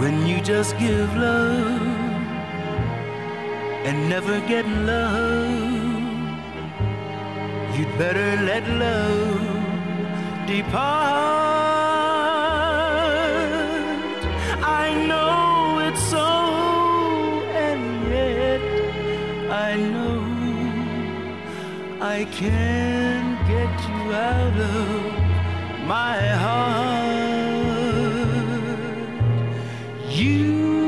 when you just give love and never get love, you'd better let love depart. I know it's so, and yet I know I can't get you out of my heart. You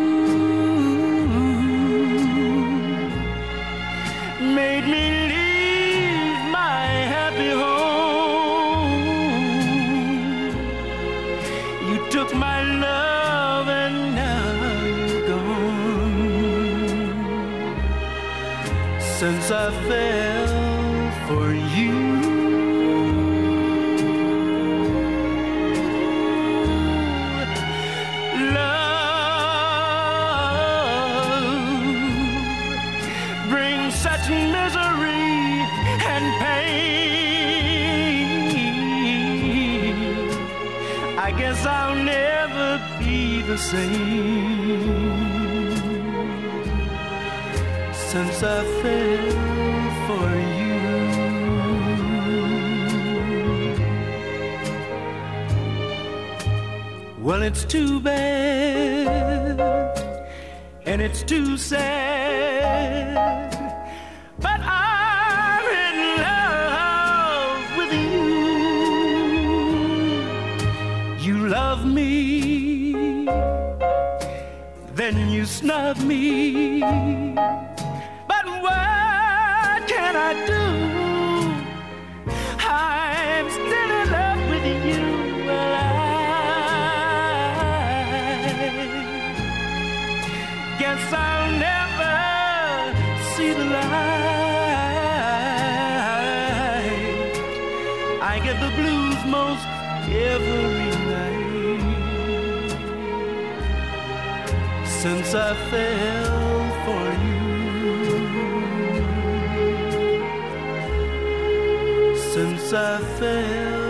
made me leave my happy home. You took my love and now you're gone. Since I fell for you, such misery and pain. I guess I'll never be the same since I fell for you. Well, it's too bad and it's too sad, but I'm in love with you. You love me, then you snub me, but what can I do? I'm still in love with you. Well, I guess I'll never see the light. I get the blues most every night since I fell for you. Since I fell